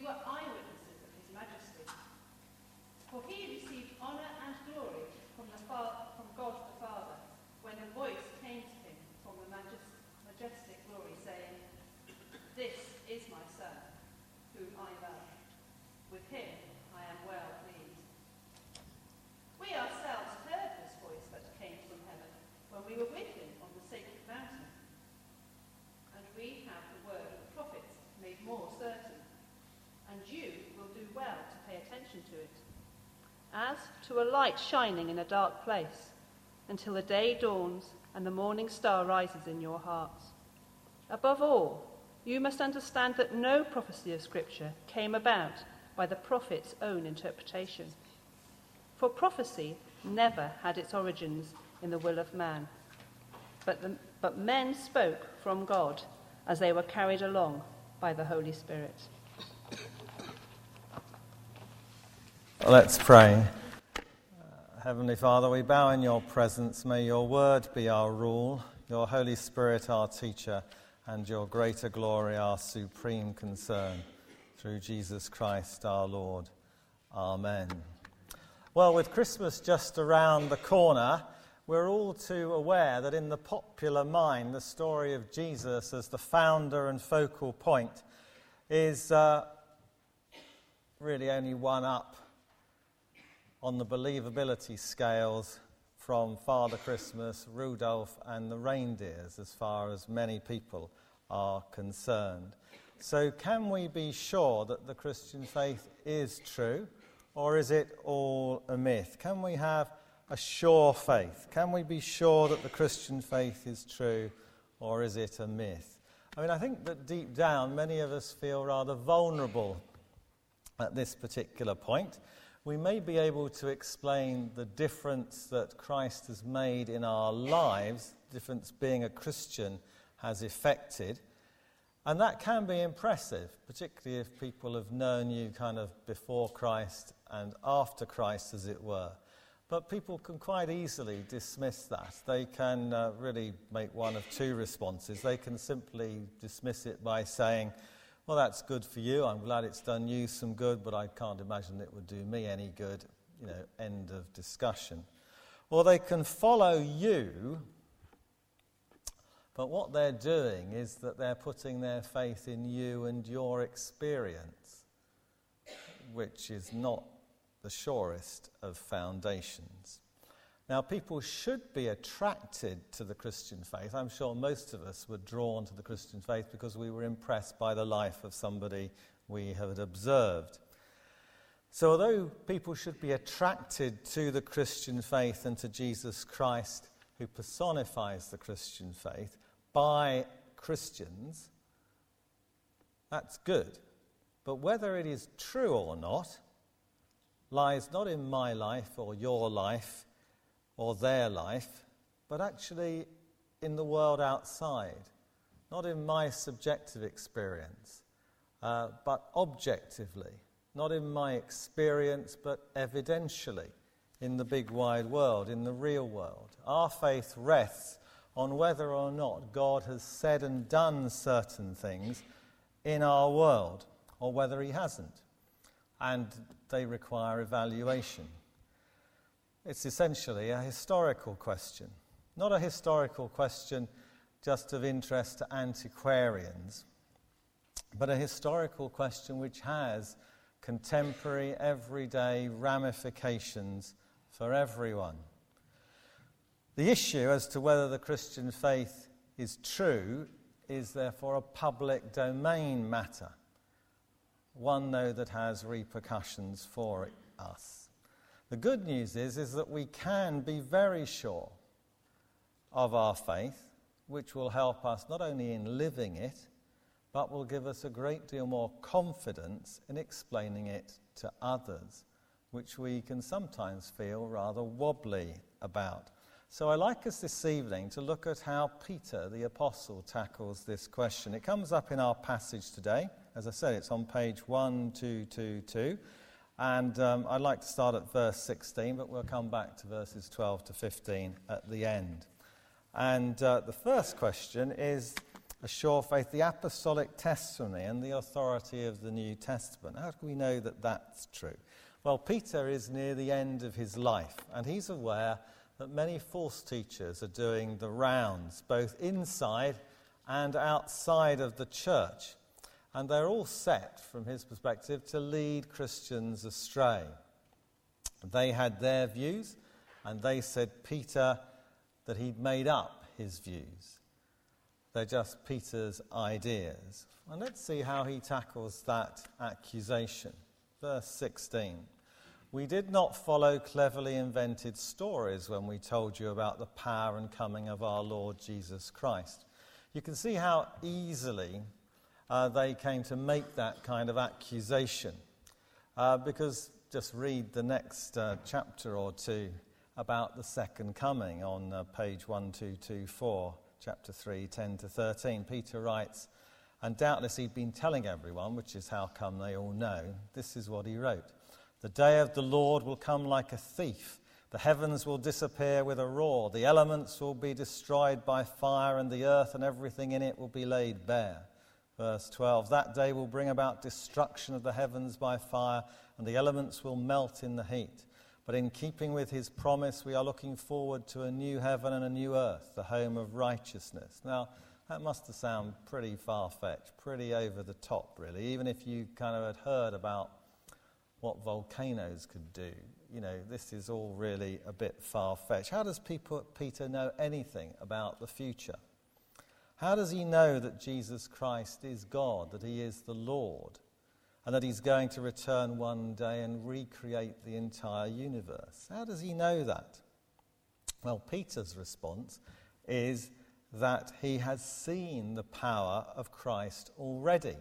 were eyewitnesses of his majesty. For he received honour and glory from God the Father, when a voice came to him from the majestic glory, saying, "This is my Son, whom I love. With him I am well pleased." We ourselves heard this voice that came from heaven when we were with him on the sacred mountain. And we have the word of the prophets made more certain, and you will do well to pay attention to it, as to a light shining in a dark place, until the day dawns and the morning star rises in your hearts. Above all, you must understand that no prophecy of Scripture came about by the prophet's own interpretation. For prophecy never had its origins in the will of man, but men spoke from God as they were carried along by the Holy Spirit. Let's pray. Heavenly Father, we bow in your presence. May your word be our rule, your Holy Spirit our teacher, and your greater glory our supreme concern. Through Jesus Christ our Lord. Amen. Well, with Christmas just around the corner, we're all too aware that in the popular mind, the story of Jesus as the founder and focal point is really only one up on the believability scales from Father Christmas, Rudolph and the reindeers, as far as many people are concerned. So can we be sure that the Christian faith is true, or is it all a myth? Can we have a sure faith? Can we be sure that the Christian faith is true, or is it a myth? I mean, I think that deep down many of us feel rather vulnerable at this particular point. We may be able to explain the difference that Christ has made in our lives, the difference being a Christian has effected, and that can be impressive, particularly if people have known you kind of before Christ and after Christ, as it were. But people can quite easily dismiss that. They can really make one of two responses. They can simply dismiss it by saying, well, that's good for you. I'm glad it's done you some good, but I can't imagine it would do me any good. End of discussion. Or they can follow you, but what they're doing is that they're putting their faith in you and your experience, which is not the surest of foundations. Now, people should be attracted to the Christian faith. I'm sure most of us were drawn to the Christian faith because we were impressed by the life of somebody we had observed. So although people should be attracted to the Christian faith and to Jesus Christ, who personifies the Christian faith, by Christians, that's good. But whether it is true or not lies not in my life or your life or their life, but actually in the world outside. Not in my subjective experience, but objectively. Not in my experience, but evidentially in the big wide world, in the real world. Our faith rests on whether or not God has said and done certain things in our world, or whether he hasn't. And they require evaluation. It's essentially a historical question. Not a historical question just of interest to antiquarians, but a historical question which has contemporary, everyday ramifications for everyone. The issue as to whether the Christian faith is true is therefore a public domain matter, one, though, that has repercussions for us. The good news is that we can be very sure of our faith, which will help us not only in living it, but will give us a great deal more confidence in explaining it to others, which we can sometimes feel rather wobbly about. So I'd like us this evening to look at how Peter the Apostle tackles this question. It comes up in our passage today. As I said, it's on page 1222. And I'd like to start at verse 16, but we'll come back to verses 12 to 15 at the end. And the first question is a sure faith, the apostolic testimony and the authority of the New Testament. How do we know that that's true? Well, Peter is near the end of his life, and he's aware that many false teachers are doing the rounds, both inside and outside of the church. And they're all set, from his perspective, to lead Christians astray. They had their views, and they said Peter that he'd made up his views. They're just Peter's ideas. And let's see how he tackles that accusation. Verse 16. We did not follow cleverly invented stories when we told you about the power and coming of our Lord Jesus Christ. You can see how easily they came to make that kind of accusation. Because just read the next chapter or two about the second coming on page 1224, chapter 3, 10 to 13. Peter writes, and doubtless he'd been telling everyone, which is how come they all know, this is what he wrote. The day of the Lord will come like a thief. The heavens will disappear with a roar. The elements will be destroyed by fire, and the earth and everything in it will be laid bare. Verse 12, that day will bring about destruction of the heavens by fire, and the elements will melt in the heat. But in keeping with his promise, we are looking forward to a new heaven and a new earth, the home of righteousness. Now, that must have sounded pretty far-fetched, pretty over the top, really, even if you kind of had heard about what volcanoes could do. You know, this is all really a bit far-fetched. How does Peter know anything about the future? How does he know that Jesus Christ is God, that he is the Lord, and that he's going to return one day and recreate the entire universe? How does he know that? Well, Peter's response is that he has seen the power of Christ already,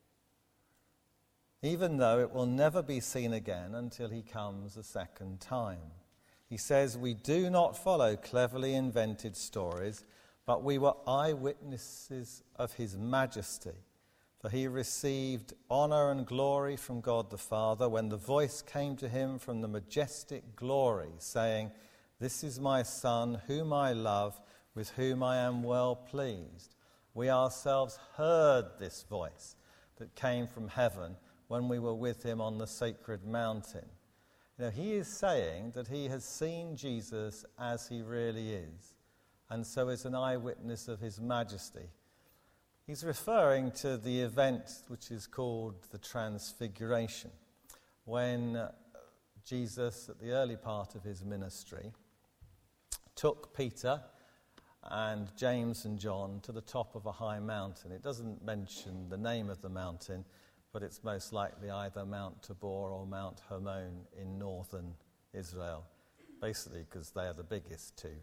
even though it will never be seen again until he comes a second time. He says, we do not follow cleverly invented stories, but we were eyewitnesses of his majesty. For he received honor and glory from God the Father when the voice came to him from the majestic glory, saying, this is my Son, whom I love, with whom I am well pleased. We ourselves heard this voice that came from heaven when we were with him on the sacred mountain. You know, he is saying that he has seen Jesus as he really is, and so is an eyewitness of his majesty. He's referring to the event which is called the Transfiguration, when Jesus, at the early part of his ministry, took Peter and James and John to the top of a high mountain. It doesn't mention the name of the mountain, but it's most likely either Mount Tabor or Mount Hermon in northern Israel, basically because they are the biggest two.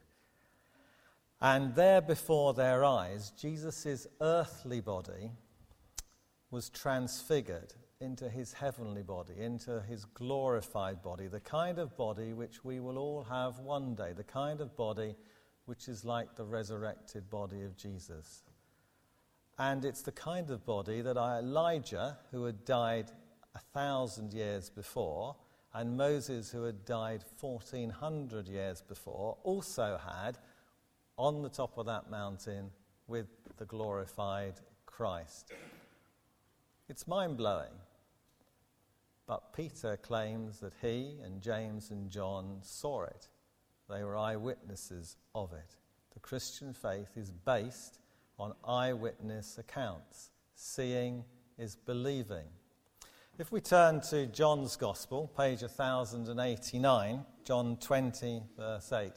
And there before their eyes, Jesus' earthly body was transfigured into his heavenly body, into his glorified body, the kind of body which we will all have one day, the kind of body which is like the resurrected body of Jesus. And it's the kind of body that Elijah, who had died 1,000 years before, and Moses, who had died 1,400 years before, also had on the top of that mountain with the glorified Christ. It's mind-blowing. But Peter claims that he and James and John saw it. They were eyewitnesses of it. The Christian faith is based on eyewitness accounts. Seeing is believing. If we turn to John's Gospel, page 1089, John 20, verse 8,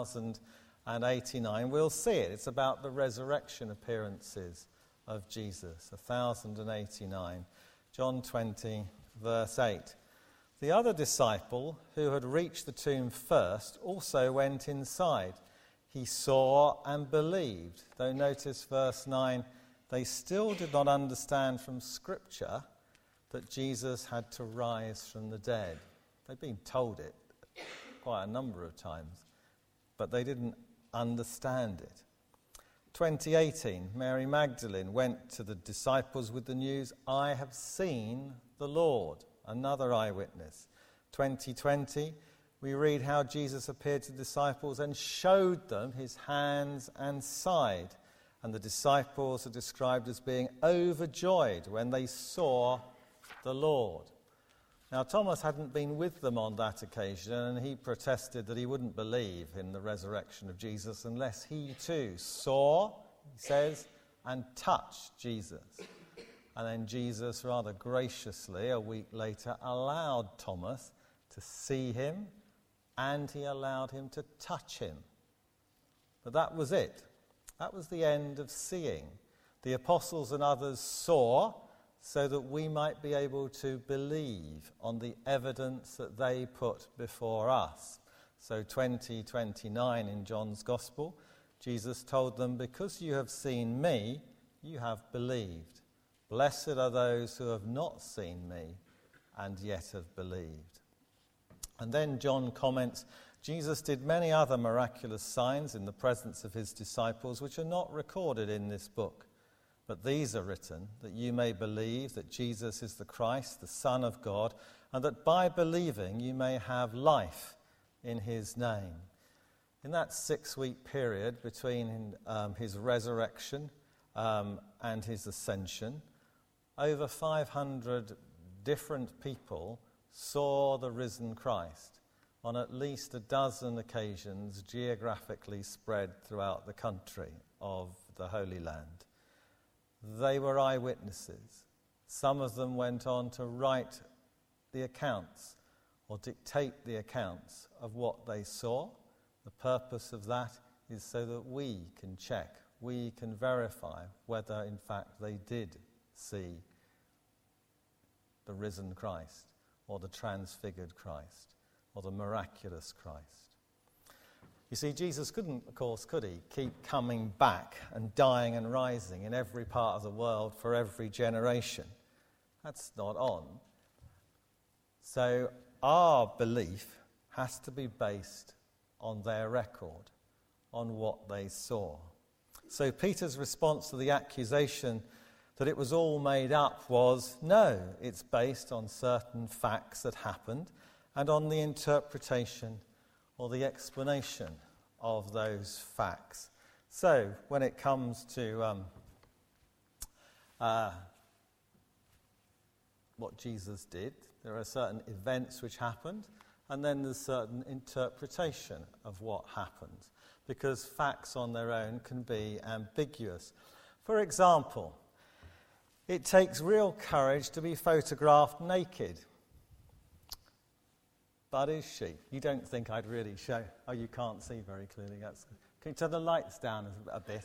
1089, we'll see it. It's about the resurrection appearances of Jesus, 1089. John 20, verse 8. The other disciple who had reached the tomb first also went inside. He saw and believed. Though notice verse 9, they still did not understand from Scripture that Jesus had to rise from the dead. They'd been told it quite a number of times, but they didn't understand it. 2018, Mary Magdalene went to the disciples with the news, I have seen the Lord, another eyewitness. 2020, we read how Jesus appeared to disciples and showed them his hands and side. And the disciples are described as being overjoyed when they saw the Lord. Now, Thomas hadn't been with them on that occasion, and he protested that he wouldn't believe in the resurrection of Jesus unless he too saw, he says, and touched Jesus. And then Jesus, rather graciously, a week later, allowed Thomas to see him, and he allowed him to touch him. But that was it. That was the end of seeing. The apostles and others saw, so that we might be able to believe on the evidence that they put before us. So 20:29 in John's Gospel, Jesus told them, "Because you have seen me, you have believed. Blessed are those who have not seen me and yet have believed." And then John comments, Jesus did many other miraculous signs in the presence of his disciples, which are not recorded in this book. But these are written that you may believe that Jesus is the Christ, the Son of God, and that by believing you may have life in his name. In that 6-week period between his resurrection and his ascension, over 500 different people saw the risen Christ on at least a dozen occasions geographically spread throughout the country of the Holy Land. They were eyewitnesses. Some of them went on to write the accounts or dictate the accounts of what they saw. The purpose of that is so that we can check, we can verify whether in fact they did see the risen Christ or the transfigured Christ or the miraculous Christ. You see, Jesus couldn't, of course, could he, keep coming back and dying and rising in every part of the world for every generation. That's not on. So our belief has to be based on their record, on what they saw. So Peter's response to the accusation that it was all made up was, no, it's based on certain facts that happened and on the interpretation or the explanation of those facts. So, when it comes to what Jesus did, there are certain events which happened, and then there's certain interpretation of what happened, because facts on their own can be ambiguous. For example, it takes real courage to be photographed naked. But is she? You don't think I'd really show... Oh, you can't see very clearly. Can you turn the lights down a bit?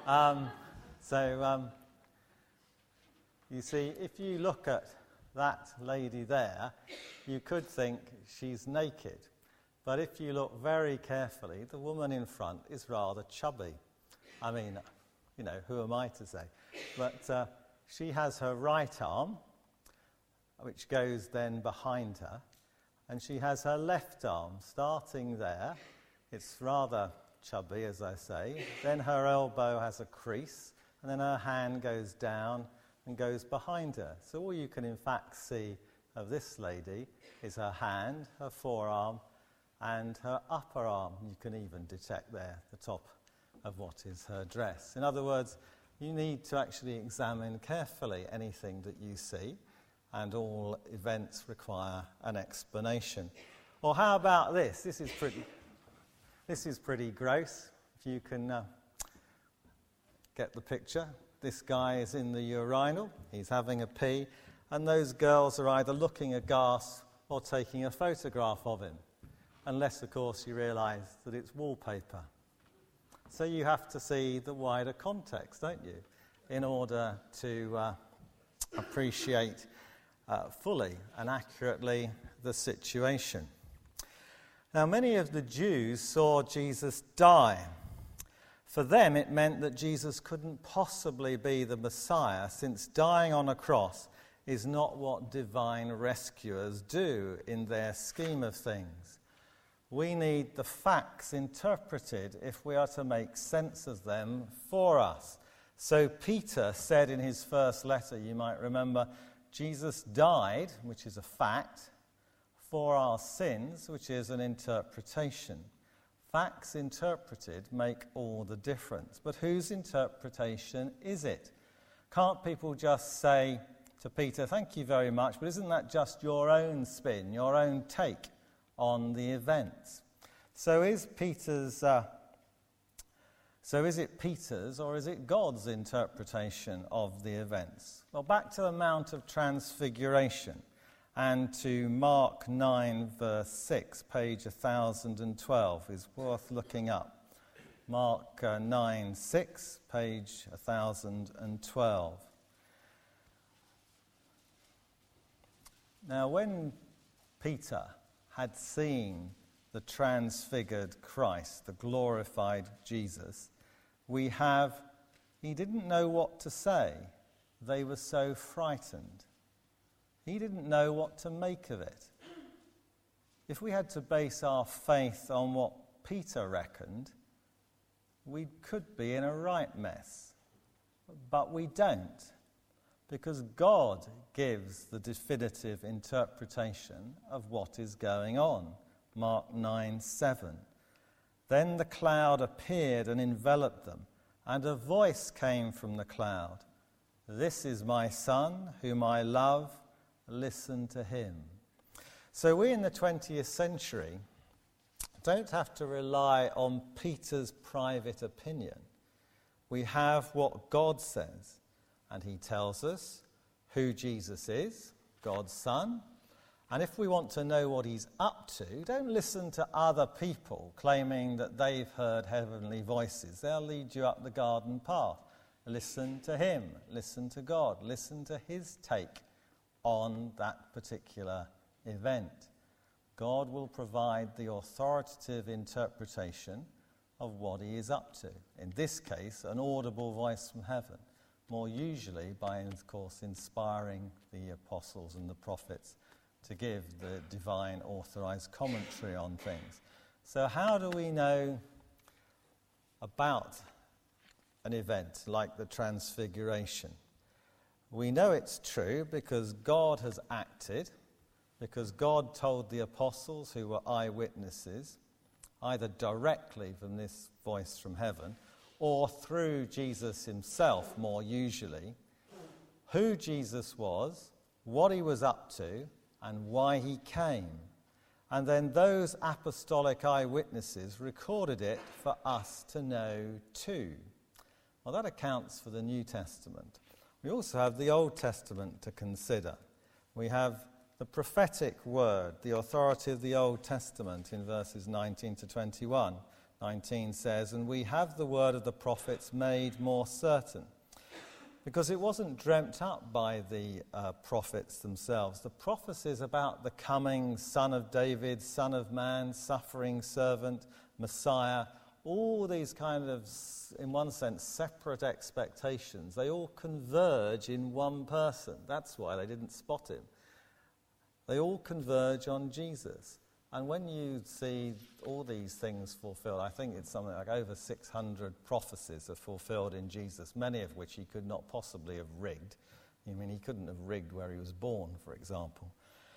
You see, if you look at that lady there, you could think she's naked. But if you look very carefully, the woman in front is rather chubby. I mean, you know, who am I to say? But she has her right arm, which goes then behind her, and she has her left arm starting there. It's rather chubby, as I say. Then her elbow has a crease, and then her hand goes down and goes behind her. So all you can in fact see of this lady is her hand, her forearm, and her upper arm. You can even detect there the top of what is her dress. In other words, you need to actually examine carefully anything that you see, and all events require an explanation. Or how about this? This is pretty gross, if you can get the picture. This guy is in the urinal, he's having a pee, and those girls are either looking aghast or taking a photograph of him, unless, of course, you realise that it's wallpaper. So you have to see the wider context, don't you, in order to appreciate fully and accurately the situation. Now, many of the Jews saw Jesus die. For them, it meant that Jesus couldn't possibly be the Messiah, since dying on a cross is not what divine rescuers do in their scheme of things. We need the facts interpreted if we are to make sense of them for us. So Peter said in his first letter, you might remember, Jesus died, which is a fact, for our sins, which is an interpretation, Facts interpreted make all the difference. But whose interpretation is it? Can't people just say to Peter, thank you very much, but isn't that just your own spin, your own take on the events? So is it Peter's or is it God's interpretation of the events? Well, back to the Mount of Transfiguration and to Mark 9, verse 6, page 1012 is worth looking up. Mark 9, 6, page 1012. Now, when Peter had seen the transfigured Christ, the glorified Jesus, he didn't know what to say. They were so frightened. He didn't know what to make of it. If we had to base our faith on what Peter reckoned, we could be in a right mess. But we don't, because God gives the definitive interpretation of what is going on. Mark 9:7. Then the cloud appeared and enveloped them, and a voice came from the cloud. This is my Son, whom I love. Listen to him. So we in the 20th century don't have to rely on Peter's private opinion. We have what God says, and he tells us who Jesus is, God's Son. And if we want to know what he's up to, don't listen to other people claiming that they've heard heavenly voices. They'll lead you up the garden path. Listen to him, listen to God, listen to his take on that particular event. God will provide the authoritative interpretation of what he is up to. In this case, an audible voice from heaven, more usually by, of course, inspiring the apostles and the prophets to give the divine authorized commentary on things. So how do we know about an event like the Transfiguration? We know it's true because God has acted, because God told the apostles, who were eyewitnesses, either directly from this voice from heaven or through Jesus himself, more usually, who Jesus was, what he was up to, and why he came. And then those apostolic eyewitnesses recorded it for us to know too. Well, that accounts for the New Testament. We also have the Old Testament to consider. We have the prophetic word, the authority of the Old Testament in verses 19 to 21. 19 says, and we have the word of the prophets made more certain. Because it wasn't dreamt up by the prophets themselves. The prophecies about the coming Son of David, Son of Man, suffering servant, Messiah, all these kind of, in one sense, separate expectations, they all converge in one person. That's why they didn't spot him. They all converge on Jesus. And when you see all these things fulfilled, I think it's something like over 600 prophecies are fulfilled in Jesus, many of which he could not possibly have rigged. I mean, he couldn't have rigged where he was born, for example.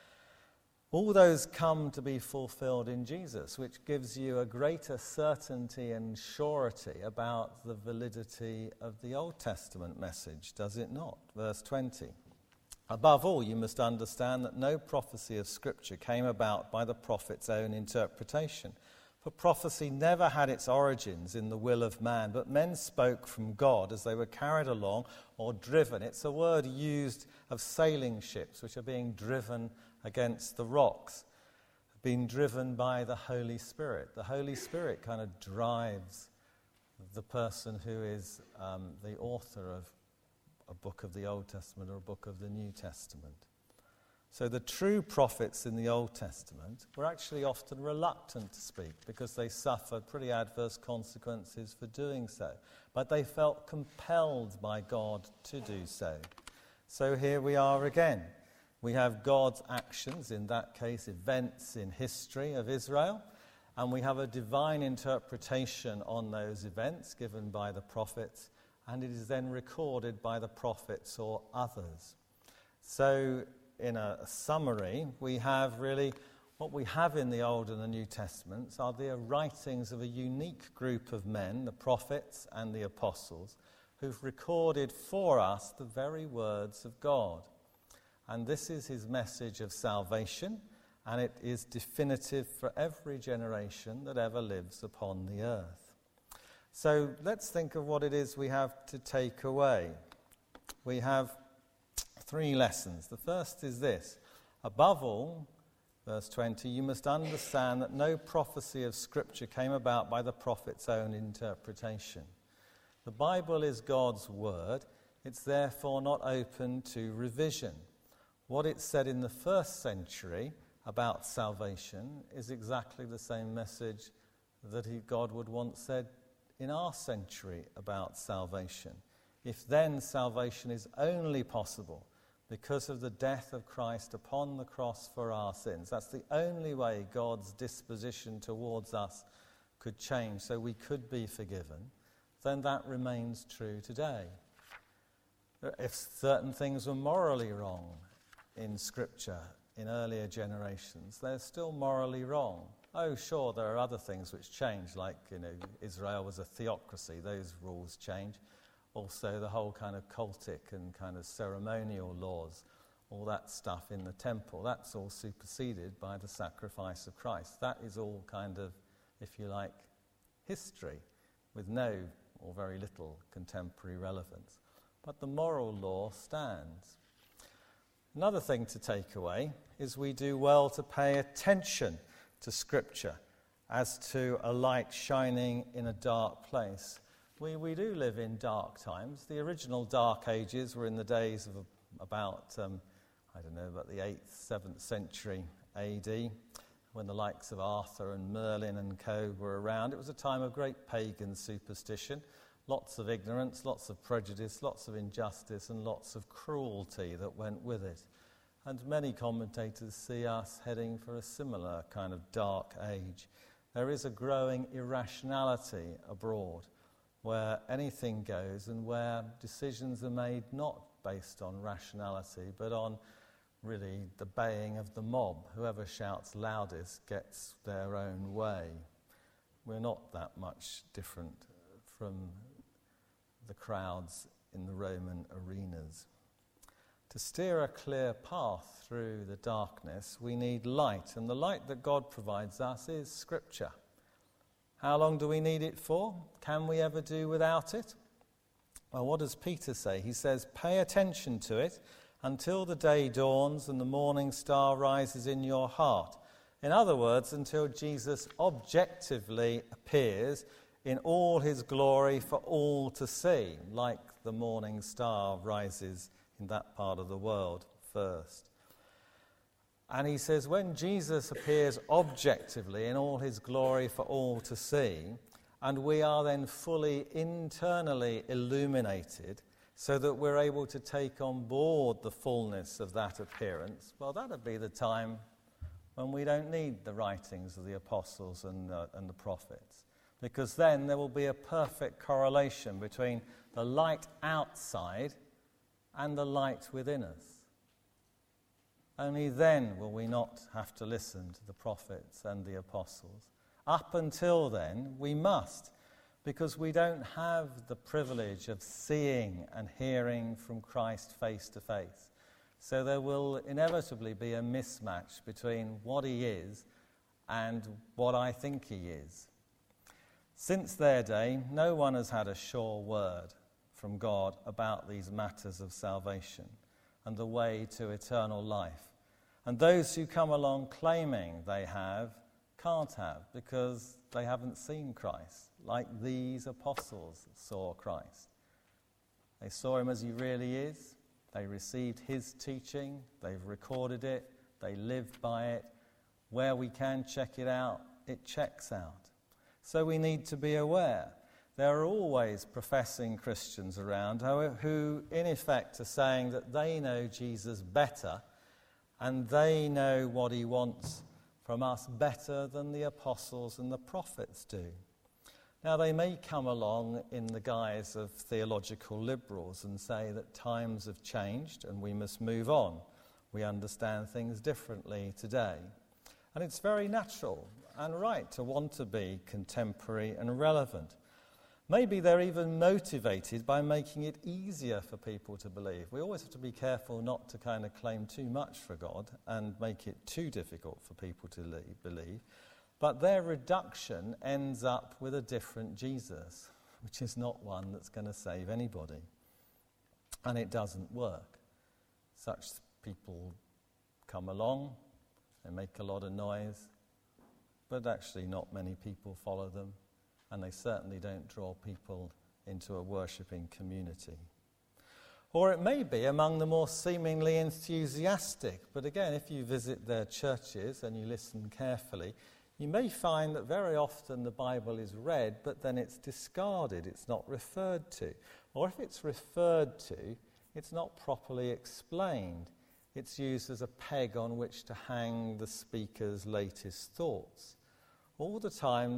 All those come to be fulfilled in Jesus, which gives you a greater certainty and surety about the validity of the Old Testament message, does it not? Verse 20. Above all, you must understand that no prophecy of Scripture came about by the prophet's own interpretation. For prophecy never had its origins in the will of man, but men spoke from God as they were carried along or driven. It's a word used of sailing ships which are being driven against the rocks, being driven by the Holy Spirit. The Holy Spirit kind of drives the person who is the author of a book of the Old Testament or a book of the New Testament. So the true prophets in the Old Testament were actually often reluctant to speak because they suffered pretty adverse consequences for doing so. But they felt compelled by God to do so. So here we are again. We have God's actions, in that case events in history of Israel, and we have a divine interpretation on those events given by the prophets, and it is then recorded by the prophets or others. So in a summary, we have really What we have in the Old and the New Testaments are the writings of a unique group of men, the prophets and the apostles, who've recorded for us the very words of God. And this is his message of salvation, and it is definitive for every generation that ever lives upon the earth. So let's think of what it is we have to take away. We have 3 lessons. The first is this: above all, verse 20, you must understand that no prophecy of Scripture came about by the prophet's own interpretation. The Bible is God's word. It's therefore not open to revision. What it said in the first century about salvation is exactly the same message that God would want said in our century about salvation. If then salvation is only possible because of the death of Christ upon the cross for our sins, that's the only way God's disposition towards us could change so we could be forgiven, then that remains true today. If certain things were morally wrong in Scripture in earlier generations, they're still morally wrong. Oh, sure, there are other things which change, like, Israel was a theocracy, those rules change. Also, the whole kind of cultic and kind of ceremonial laws, all that stuff in the temple, that's all superseded by the sacrifice of Christ. That is all kind of, if you like, history with no or very little contemporary relevance. But the moral law stands. Another thing to take away is we do well to pay attention to Scripture as to a light shining in a dark place. We do live in dark times. The original Dark Ages were in the days of about the 8th, 7th century AD, when the likes of Arthur and Merlin and co were around. It was a time of great pagan superstition, lots of ignorance, lots of prejudice, lots of injustice, and lots of cruelty that went with it. And many commentators see us heading for a similar kind of dark age. There is a growing irrationality abroad, where anything goes and where decisions are made not based on rationality, but on really the baying of the mob. Whoever shouts loudest gets their own way. We're not that much different from the crowds in the Roman arenas. To steer a clear path through the darkness, we need light, and the light that God provides us is Scripture. How long do we need it for? Can we ever do without it? Well, what does Peter say? He says, pay attention to it until the day dawns and the morning star rises in your heart. In other words, until Jesus objectively appears in all his glory for all to see, like the morning star rises in that part of the world first. And he says, when Jesus appears objectively in all his glory for all to see, and we are then fully internally illuminated so that we're able to take on board the fullness of that appearance, well, that'll be the time when we don't need the writings of the apostles and the prophets. Because then there will be a perfect correlation between the light outside and the light within us. Only then will we not have to listen to the prophets and the apostles. Up until then, we must, because we don't have the privilege of seeing and hearing from Christ face to face. So there will inevitably be a mismatch between what he is and what I think he is. Since their day, no one has had a sure word from God about these matters of salvation and the way to eternal life. And those who come along claiming they have, can't have, because they haven't seen Christ, like these apostles saw Christ. They saw him as he really is. They received his teaching. They've recorded it. They lived by it. Where we can check it out, it checks out. So we need to be aware. There are always professing Christians around who, in effect, are saying that they know Jesus better and they know what he wants from us better than the apostles and the prophets do. Now, they may come along in the guise of theological liberals and say that times have changed and we must move on. We understand things differently today. And it's very natural and right to want to be contemporary and relevant. Maybe they're even motivated by making it easier for people to believe. We always have to be careful not to kind of claim too much for God and make it too difficult for people to believe. But their reduction ends up with a different Jesus, which is not one that's going to save anybody. And it doesn't work. Such people come along, they make a lot of noise, but actually not many people follow them, and they certainly don't draw people into a worshipping community. Or it may be among the more seemingly enthusiastic, but again, if you visit their churches and you listen carefully, you may find that very often the Bible is read, but then it's discarded, it's not referred to. Or if it's referred to, it's not properly explained. It's used as a peg on which to hang the speaker's latest thoughts. All the time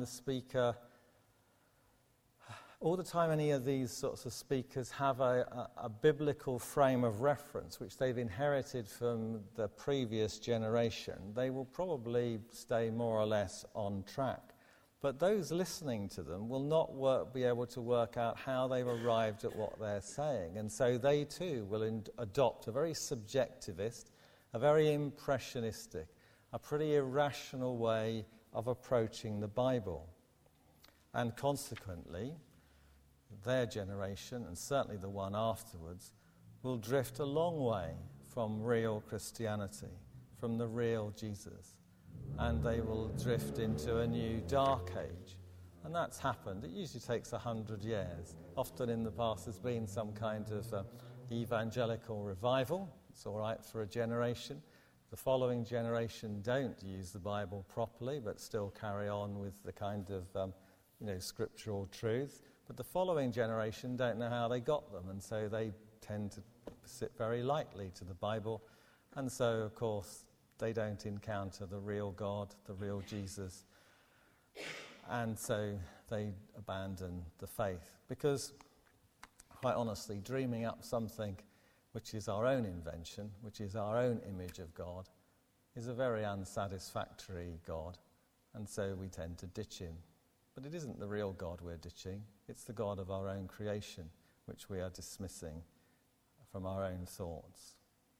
any of these sorts of speakers have a biblical frame of reference which they've inherited from the previous generation, they will probably stay more or less on track. But those listening to them will not be able to work out how they've arrived at what they're saying. And so they too will adopt a very subjectivist, a very impressionistic, a pretty irrational way of approaching the Bible. And consequently, their generation, and certainly the one afterwards, will drift a long way from real Christianity, from the real Jesus. And they will drift into a new dark age. And that's happened. It usually takes 100 years. Often in the past there's been some kind of evangelical revival. It's all right for a generation. The following generation don't use the Bible properly, but still carry on with the kind of scriptural truth. But the following generation don't know how they got them, and so they tend to sit very lightly to the Bible. And so, of course, they don't encounter the real God, the real Jesus. And so they abandon the faith. Because, quite honestly, dreaming up something which is our own invention, which is our own image of God, is a very unsatisfactory God. And so we tend to ditch him. But it isn't the real God we're ditching. It's the God of our own creation, which we are dismissing from our own thoughts.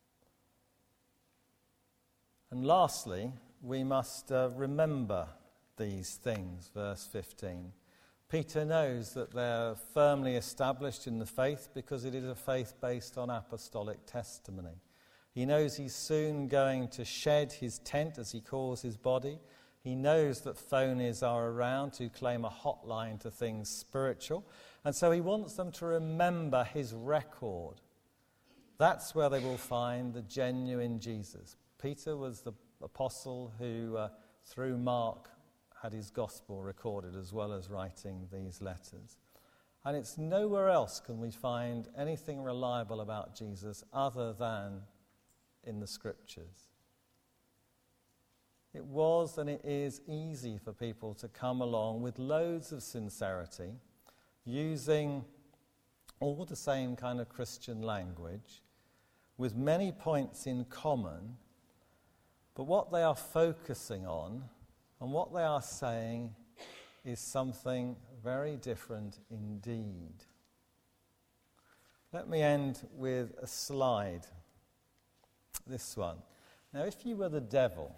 And lastly, we must remember these things, verse 15. Peter knows that they're firmly established in the faith because it is a faith based on apostolic testimony. He knows he's soon going to shed his tent, as he calls his body. He knows that phonies are around to claim a hotline to things spiritual. And so he wants them to remember his record. That's where they will find the genuine Jesus. Peter was the apostle who, through Mark, had his gospel recorded as well as writing these letters. And it's nowhere else can we find anything reliable about Jesus other than in the Scriptures. It was and it is easy for people to come along with loads of sincerity, using all the same kind of Christian language, with many points in common, but what they are focusing on and what they are saying is something very different indeed. Let me end with a slide. This one. Now, if you were the devil,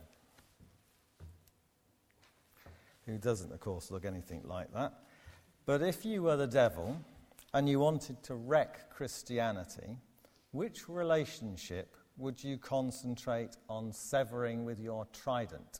who doesn't, of course, look anything like that, but if you were the devil and you wanted to wreck Christianity, which relationship would you concentrate on severing with your trident?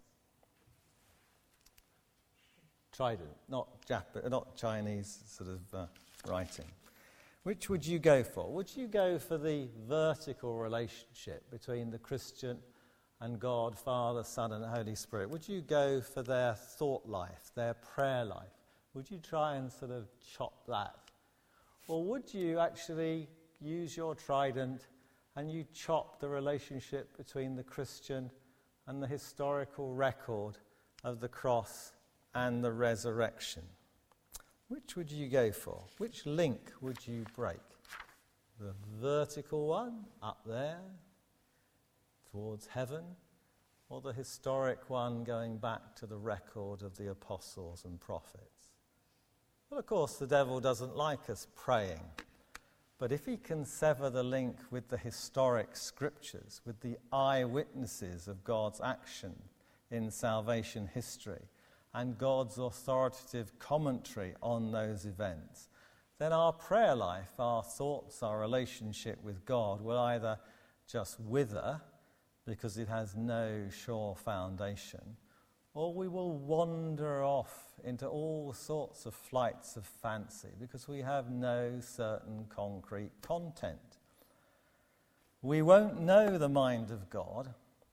Trident, not Chinese sort of writing. Which would you go for? Would you go for the vertical relationship between the Christian and God, Father, Son and Holy Spirit? Would you go for their thought life, their prayer life? Would you try and sort of chop that? Or would you actually use your trident and you chop the relationship between the Christian and the historical record of the cross and the resurrection? Which would you go for? Which link would you break? The vertical one, up there, towards heaven, or the historic one going back to the record of the apostles and prophets? Well, of course, the devil doesn't like us praying. But if he can sever the link with the historic scriptures, with the eyewitnesses of God's action in salvation history, and God's authoritative commentary on those events, then our prayer life, our thoughts, our relationship with God will either just wither because it has no sure foundation, or we will wander off into all sorts of flights of fancy because we have no certain concrete content. We won't know the mind of God.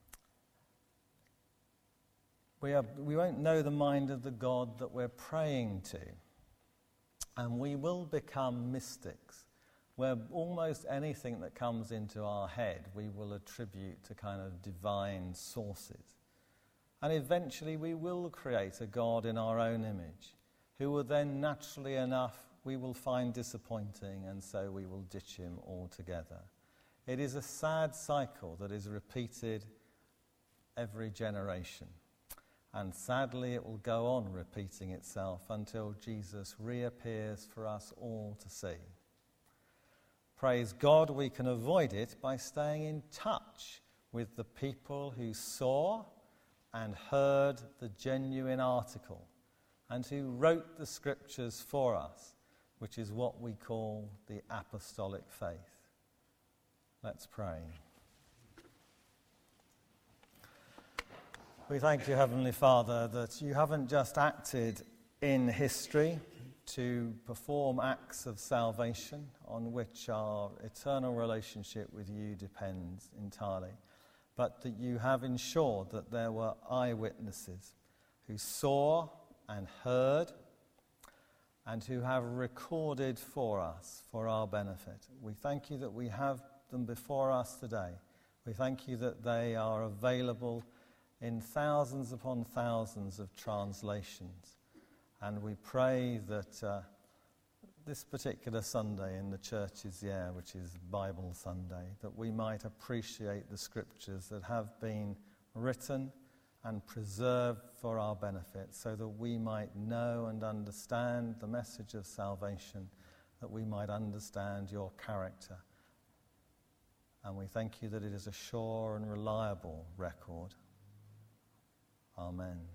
We won't know the mind of the God that we're praying to. And we will become mystics, where almost anything that comes into our head we will attribute to kind of divine sources. And eventually we will create a God in our own image, who will then, naturally enough, we will find disappointing, and so we will ditch him altogether. It is a sad cycle that is repeated every generation. And sadly, it will go on repeating itself until Jesus reappears for us all to see. Praise God, we can avoid it by staying in touch with the people who saw and heard the genuine article, and who wrote the scriptures for us, which is what we call the apostolic faith. Let's pray. We thank you, Heavenly Father, that you haven't just acted in history to perform acts of salvation on which our eternal relationship with you depends entirely, but that you have ensured that there were eyewitnesses who saw and heard and who have recorded for us for our benefit. We thank you that we have them before us today. We thank you that they are available in thousands upon thousands of translations. And we pray that this particular Sunday in the church's year, which is Bible Sunday, that we might appreciate the scriptures that have been written and preserved for our benefit, so that we might know and understand the message of salvation, that we might understand your character. And we thank you that it is a sure and reliable record. Amen.